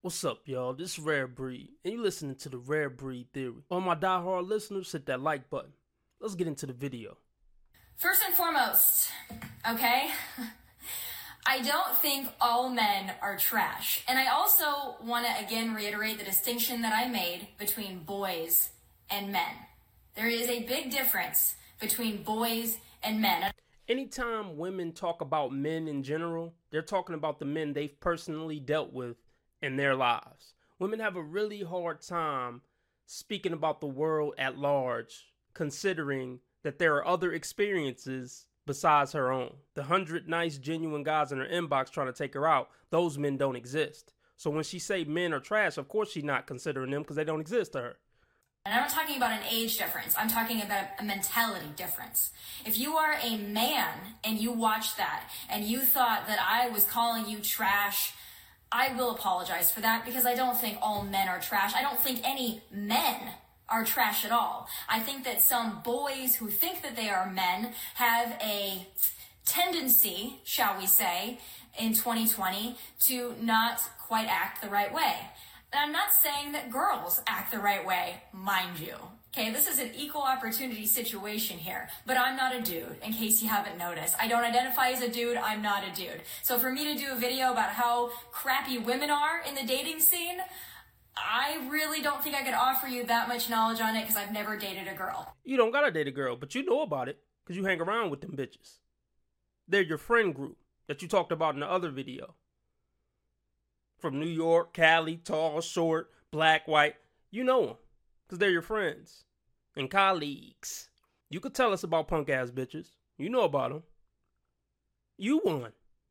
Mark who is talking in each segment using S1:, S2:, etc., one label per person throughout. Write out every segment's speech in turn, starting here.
S1: What's up, y'all? This is Rare Breed, and you're listening to the Rare Breed Theory. All my diehard listeners, hit that like button. Let's get into the video.
S2: First and foremost, okay, I don't think all men are trash. And I also want to again reiterate the distinction that I made between boys and men. There is a big difference between boys and men.
S1: Anytime women talk about men in general, they're talking about the men they've personally dealt with in their lives. Women have a really hard time speaking about the world at large, considering that there are other experiences besides her own. The 100 nice, genuine guys in her inbox trying to take her out, those men don't exist. So when she say men are trash, of course she's not considering them because they don't exist to her.
S2: And I'm not talking about an age difference. I'm talking about a mentality difference. If you are a man and you watch that and you thought that I was calling you trash, I will apologize for that because I don't think all men are trash. I don't think any men are trash at all. I think that some boys who think that they are men have a tendency, shall we say, in 2020 to not quite act the right way. And I'm not saying that girls act the right way, mind you. Okay, this is an equal opportunity situation here, but I'm not a dude, in case you haven't noticed. I don't identify as a dude, I'm not a dude. So for me to do a video about how crappy women are in the dating scene, I really don't think I could offer you that much knowledge on it because I've never dated a girl.
S1: You don't gotta date a girl, but you know about it because you hang around with them bitches. They're your friend group that you talked about in the other video. From New York, Cali, tall, short, black, white. You know them because they're your friends and colleagues. You could tell us about punk ass bitches. You know about them. You won.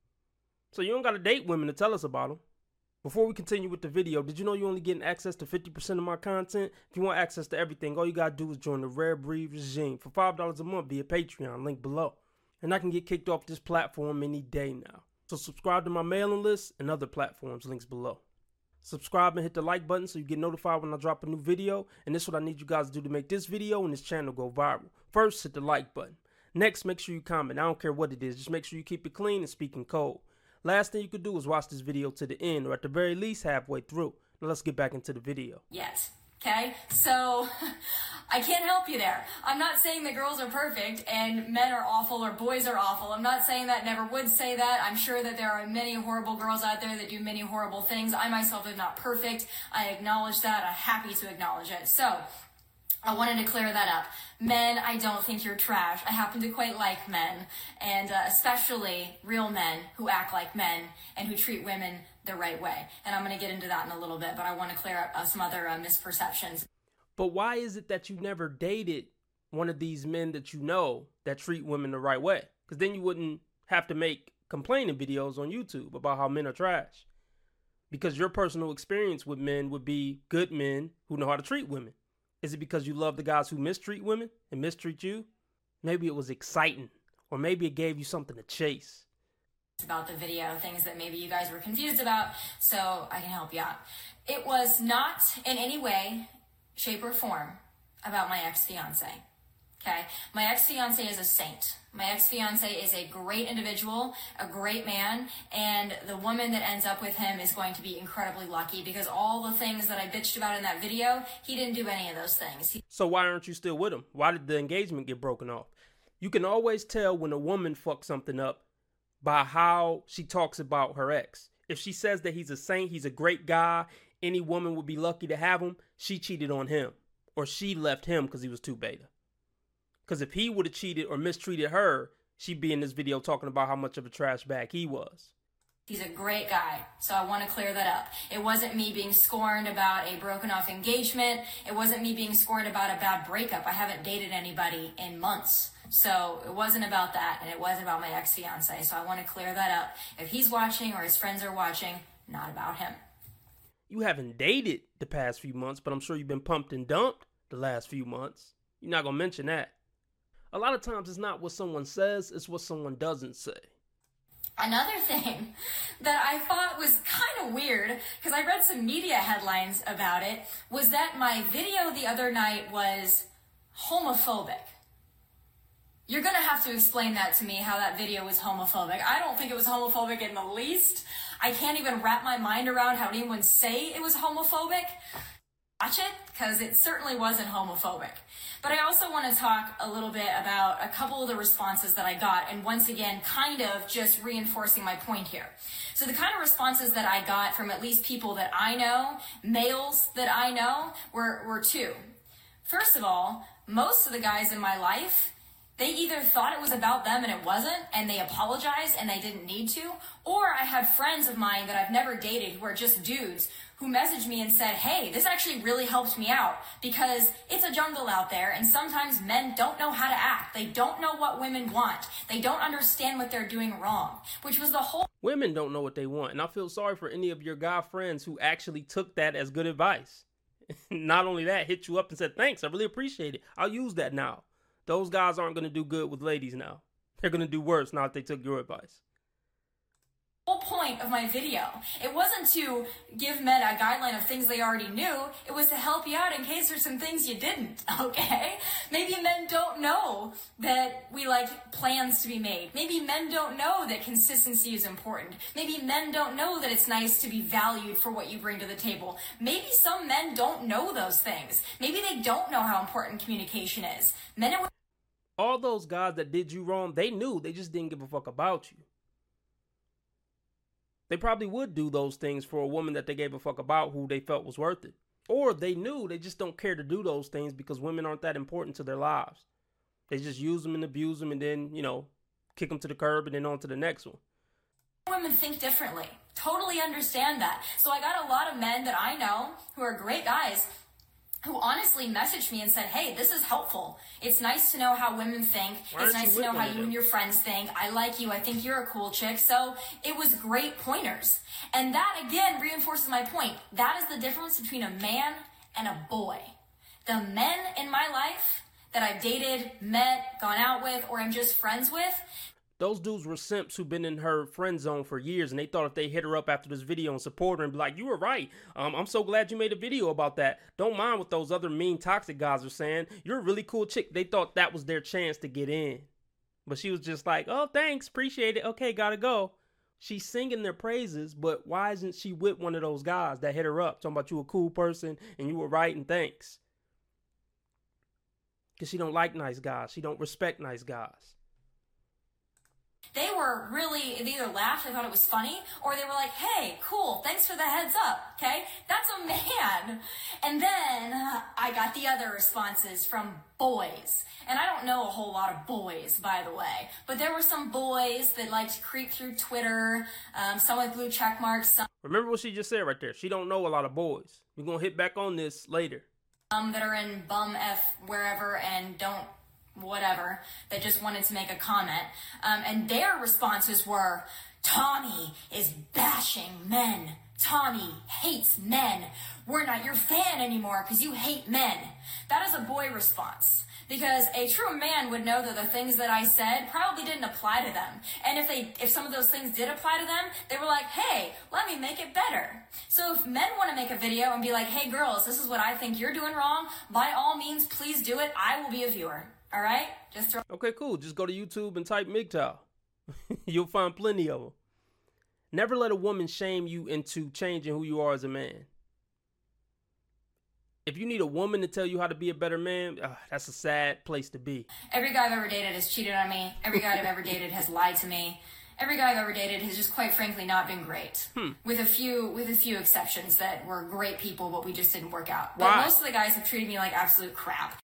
S1: So you don't gotta date women to tell us about them. Before we continue with the video, did you know you're only getting access to 50% of my content? If you want access to everything, all you gotta do is join the Rare Breed regime for $5 a month via Patreon, link below. And I can get kicked off this platform any day now. So subscribe to my mailing list and other platforms, links below. Subscribe and hit the like button so you get notified when I drop a new video. And this is what I need you guys to do to make this video and this channel go viral. First, hit the like button. Next, make sure you comment. I don't care what it is. Just make sure you keep it clean and speak in code. Last thing you could do is watch this video to the end, or at the very least halfway through. Now let's get back into the video.
S2: Yes. Okay, so I can't help you there. I'm not saying that girls are perfect and men are awful or boys are awful. I'm not saying that, never would say that. I'm sure that there are many horrible girls out there that do many horrible things. I myself am not perfect. I acknowledge that. I'm happy to acknowledge it. So I wanted to clear that up. Men, I don't think you're trash. I happen to quite like men, and especially real men who act like men and who treat women the right way. And I'm going to get into that in a little bit, but I want to clear up some other misperceptions.
S1: But why is it that you never dated one of these men that you know that treat women the right way? Because then you wouldn't have to make complaining videos on YouTube about how men are trash. Because your personal experience with men would be good men who know how to treat women. Is it because you love the guys who mistreat women and mistreat you? Maybe it was exciting, or maybe it gave you something to chase.
S2: About the video, things that maybe you guys were confused about, so I can help you out. It was not in any way, shape, or form about my ex-fiance. Okay? My ex-fiance is a saint. My ex-fiance is a great individual, a great man, and the woman that ends up with him is going to be incredibly lucky because all the things that I bitched about in that video, he didn't do any of those things.
S1: So why aren't you still with him? Why did the engagement get broken off? You can always tell when a woman fucks something up by how she talks about her ex. If she says that he's a saint, he's a great guy, any woman would be lucky to have him, she cheated on him. Or she left him because he was too beta. Because if he would have cheated or mistreated her, she'd be in this video talking about how much of a trash bag he was.
S2: He's a great guy, so I want to clear that up. It wasn't me being scorned about a broken off engagement. It wasn't me being scorned about a bad breakup. I haven't dated anybody in months. So it wasn't about that, and it wasn't about my ex-fiance. So I want to clear that up. If he's watching or his friends are watching, not about him.
S1: You haven't dated the past few months, but I'm sure you've been pumped and dumped the last few months. You're not going to mention that. A lot of times it's not what someone says, it's what someone doesn't say.
S2: Another thing that I thought was kind of weird, because I read some media headlines about it, was that my video the other night was homophobic. You're gonna have to explain that to me, how that video was homophobic. I don't think it was homophobic in the least. I can't even wrap my mind around how anyone say it was homophobic. Watch it, because it certainly wasn't homophobic. But I also want to talk a little bit about a couple of the responses that I got, and once again, kind of just reinforcing my point here. So the kind of responses that I got from at least people that I know, males that I know, were two. First of all, most of the guys in my life, they either thought it was about them and it wasn't, and they apologized and they didn't need to, or I had friends of mine that I've never dated who are just dudes who messaged me and said, hey, this actually really helped me out because it's a jungle out there and sometimes men don't know how to act. They don't know what women want. They don't understand what they're doing wrong, which was the whole...
S1: Women don't know what they want, and I feel sorry for any of your guy friends who actually took that as good advice. Not only that, hit you up and said, thanks, I really appreciate it. I'll use that now. Those guys aren't going to do good with ladies now. They're going to do worse now that they took your advice.
S2: Whole point of my video, it wasn't to give men a guideline of things they already knew. It was to help you out in case there's some things you didn't, okay? Maybe men don't know that we like plans to be made. Maybe men don't know that consistency is important. Maybe men don't know that it's nice to be valued for what you bring to the table. Maybe some men don't know those things. Maybe they don't know how important communication is. Men and women...
S1: All those guys that did you wrong, they knew. They just didn't give a fuck about you. They probably would do those things for a woman that they gave a fuck about who they felt was worth it. Or they knew they just don't care to do those things because women aren't that important to their lives. They just use them and abuse them and then, kick them to the curb and then on to the next one.
S2: Women think differently. Totally understand that. So I got a lot of men that I know who are great guys who honestly messaged me and said, hey, this is helpful. It's nice to know how women think. It's nice to know how you and your friends think. I like you. I think you're a cool chick. So it was great pointers. And that, again, reinforces my point. That is the difference between a man and a boy. The men in my life that I've dated, met, gone out with, or I'm just friends with,
S1: those dudes were simps who've been in her friend zone for years, and they thought if they hit her up after this video and support her and be like, you were right. I'm so glad you made a video about that. Don't mind what those other mean toxic guys are saying. You're a really cool chick. They thought that was their chance to get in. But she was just like, oh, thanks. Appreciate it. Okay, gotta go. She's singing their praises, but why isn't she with one of those guys that hit her up talking about you a cool person and you were right and thanks? Because she don't like nice guys. She don't respect nice guys.
S2: They were really, they either laughed, they thought it was funny, or they were like, hey, cool, thanks for the heads up, okay? That's a man. And then I got the other responses from boys. And I don't know a whole lot of boys, by the way. But there were some boys that liked to creep through Twitter, some with blue check marks. Some
S1: Remember what she just said right there. She don't know a lot of boys. We're going to hit back on this later.
S2: That are in bum F wherever and don't whatever, that just wanted to make a comment. And their responses were, Tommy is bashing men. Tommy hates men. We're not your fan anymore because you hate men. That is a boy response. Because a true man would know that the things that I said probably didn't apply to them. And if some of those things did apply to them, they were like, hey, let me make it better. So if men want to make a video and be like, hey girls, this is what I think you're doing wrong, by all means, please do it. I will be a viewer. All right?
S1: Okay, cool. Just go to YouTube and type MGTOW. You'll find plenty of them. Never let a woman shame you into changing who you are as a man. If you need a woman to tell you how to be a better man, that's a sad place to be.
S2: Every guy I've ever dated has cheated on me. Every guy I've ever dated has lied to me. Every guy I've ever dated has just quite frankly not been great. With a few exceptions that were great people, but we just didn't work out. But most of the guys have treated me like absolute crap.